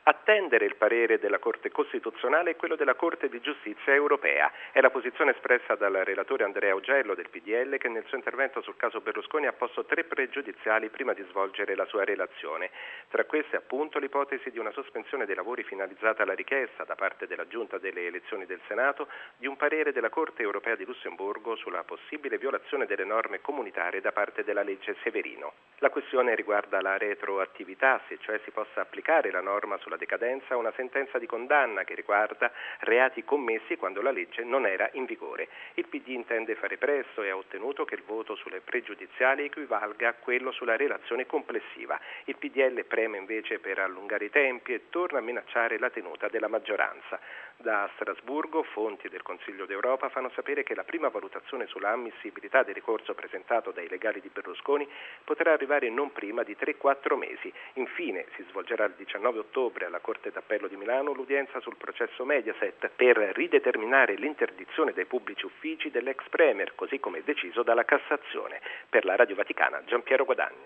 Attendere il parere della Corte Costituzionale e quello della Corte di Giustizia europea. È la posizione espressa dal relatore Andrea Augello del PDL, che nel suo intervento sul caso Berlusconi ha posto 3 pregiudiziali prima di svolgere la sua relazione. Tra queste appunto l'ipotesi di una sospensione dei lavori finalizzata alla richiesta da parte della Giunta delle elezioni del Senato di un parere della Corte europea di Lussemburgo sulla possibile violazione delle norme comunitarie da parte della legge Severino. La questione riguarda la retroattività, se cioè si possa applicare la norma sulla decadenza una sentenza di condanna che riguarda reati commessi quando la legge non era in vigore. Il PD intende fare presto e ha ottenuto che il voto sulle pregiudiziali equivalga a quello sulla relazione complessiva. Il PDL preme invece per allungare i tempi e torna a minacciare la tenuta della maggioranza. Da Strasburgo, fonti del Consiglio d'Europa fanno sapere che la prima valutazione sulla ammissibilità del ricorso presentato dai legali di Berlusconi potrà arrivare non prima di 3-4 mesi. Infine si svolgerà il 19 ottobre alla Corte d'Appello di Milano l'udienza sul processo Mediaset per rideterminare l'interdizione dai pubblici uffici dell'ex premier, così come deciso dalla Cassazione. Per la Radio Vaticana, Giampiero Guadagni.